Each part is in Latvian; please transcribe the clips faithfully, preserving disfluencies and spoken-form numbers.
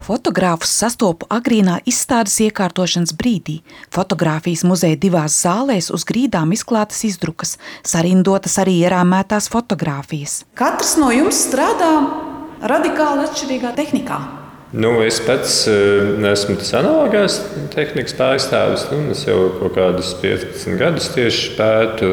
Fotogrāfus sastopu agrīnā izstādes iekārtošanas brīdī. Fotogrāfijas muzeja divās zālēs uz grīdām izklātas izdrukas, sarindotas arī ierāmētās fotogrāfijas. Katrs no jums strādā radikāli atšķirīgā tehnikā. Nu, es pats neesmu tas analogās tehnikas pārstāvis. Nu, es jau kaut kādus piecpadsmit gadus tieši pētu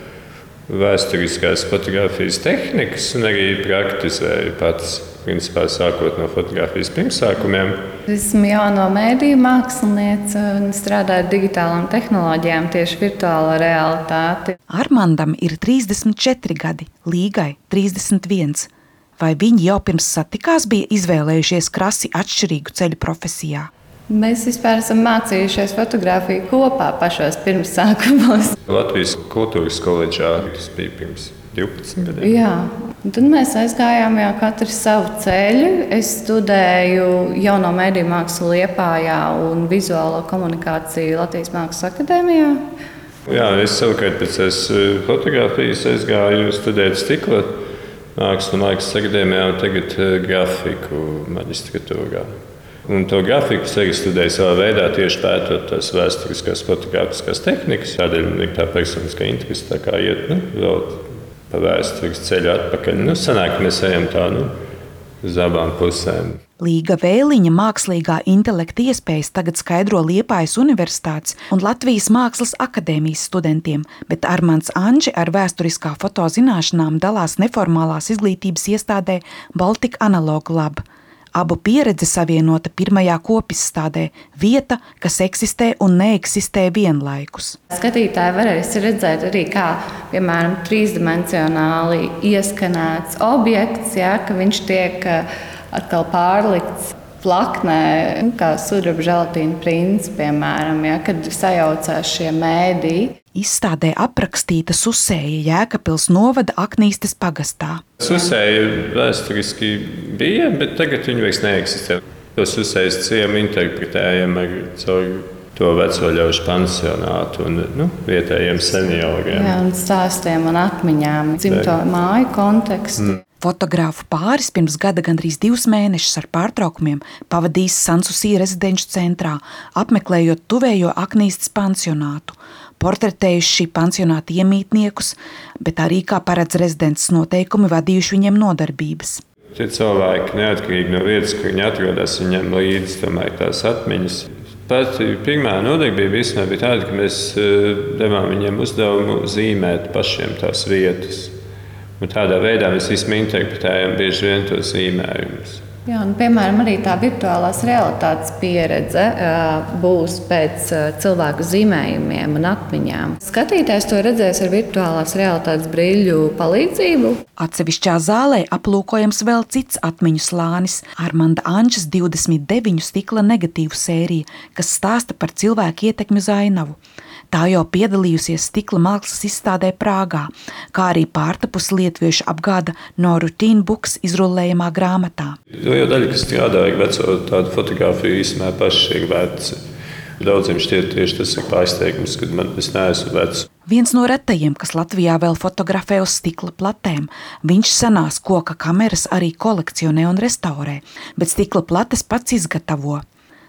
vēsturiskās fotogrāfijas tehnikas un arī praktizēju pats. Principā sākot no fotogrāfijas pirmsākumiem. Esmu jauno mēdīju māksliniece un strādāju ar digitālām tehnoloģijām, tieši virtuālo realitāti. Armandam ir trīsdesmit četri gadi, Līgai trīsdesmit viens. Vai viņi jau pirms satikās bija izvēlējušies krasi atšķirīgu ceļu profesijā? Mēs vispār esam mācījušies fotogrāfiju kopā pašos pirmsākumos. Latvijas kultūras koledžā tas bija pirms divpadsmit gadiem. Jā. Un tad mēs aizgājām jau katru savu ceļu. Es studēju jauno mēdīju mākslu Liepājā un vizuālo komunikāciju Latvijas Mākslas akadēmijā. Jā, es savukārt pēc fotogrāfijas aizgāju studēt stikla mākslu Mākslas akadēmijā un tagad grafiku maģistratūrā. Un to grafiku es arī studēju savā veidā, tieši pētot tās vēsturiskās fotogrāfiskās tehnikas. Tādēļ man ir tā personiskā interese, tā kā iet, nu, vēl pa vēstures ceļu atpakaļ. Nu, sanāk, mēs ejam tā, nu, uz abām pusēm. Līga Vēliņa mākslīgā intelekta iespējas tagad skaidro Liepājas Universitātes un Latvijas Mākslas akadēmijas studentiem, bet Armands Anži ar vēsturiskā fotozināšanām dalās neformālās izglītības iestādē Baltic Analog Lab. Abu pieredze savienota pirmajā kopizstādē – vieta, kas eksistē un neeksistē vienlaikus. Skatītāji varēs redzēt arī, kā, piemēram, trīsdimensionāli ieskanēts objekts, ja, ka viņš tiek atkal pārlikts plaknē, kā sudraba želatīna princi, piemēram, ja, kad sajaucās šie mēdī. Izstādē aprakstīta Susēja Jēkabpils novada Aknīstes pagastā. Susēja vēsturiski bija, bet tagad viņa vairs neeksistē. To Susējas ciemu interpretējam ar caur to veco ļaužu pansionātu un, nu, vietējiem senioriem. Jā, un stāstiem un atmiņām, dzimto māju kontekstu. Mm. Fotogrāfu pāris pirms gada gandrīz divus mēnešus ar pārtraukumiem pavadījis Sansusī rezidenču centrā, apmeklējot tuvējo Aknīstes pansionātu, portretējuši šī pansionāta iemītniekus, bet arī, kā paredz rezidents noteikumi, vadījuši viņiem nodarbības. Tie cilvēki, neatkarīgi no vietas, kur viņi atrodas, viņiem līdzi tomēr tās atmiņas. Pati pirmā nodarbība īstenībā bija tāda, ka mēs devām viņiem uzdevumu zīmēt pašiem tās vietas. Un tādā veidā mēs vismaz interpretējam bieži vien to zīmējumus. Jā, un, piemēram, arī tā virtuālās realitātes pieredze uh, būs pēc uh, cilvēku zīmējumiem un atmiņām. Skatītājs to redzēs ar virtuālās realitātes brīļu palīdzību. Atsevišķā zālē aplūkojams vēl cits atmiņu slānis – Armanda Anžas divdesmit deviņu stikla negatīvu sērija, kas stāsta par cilvēku ietekmi uz ainavu. Tā jau piedalījusies stikla mākslas izstādē Prāgā, kā arī pārtapusi lietuviešu apgāda No Routine Books izrullējamā grāmatā. Liela daļa, kas strādā ar veco tādu fotogrāfiju, īstenībā paši ir veci. Daudziem šķiet tieši tas ir pārsteigums, kad man es neesmu vecs. Viens no retajiem, kas Latvijā vēl fotografē uz stikla platēm. Viņš senās koka kameras arī kolekcionē un restaurē, bet stikla plates pats izgatavo.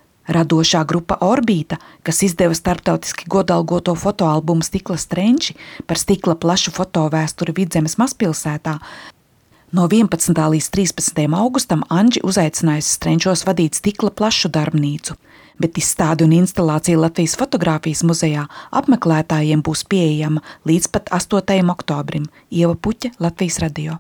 Radošā grupa Orbīta, kas izdeva starptautiski godalgoto fotoalbumu Stikla strenči par stikla plašu fotovēsturi Vidzemes mazpilsētā, no vienpadsmitā līdz trīspadsmitajam augustam Anži uzaicinājusi strenčos vadīt stikla plašu darbnīcu, bet izstāde un instalācija Latvijas fotogrāfijas muzejā apmeklētājiem būs pieejama līdz pat astotajam oktobrim. Ieva Puķa, Latvijas radio.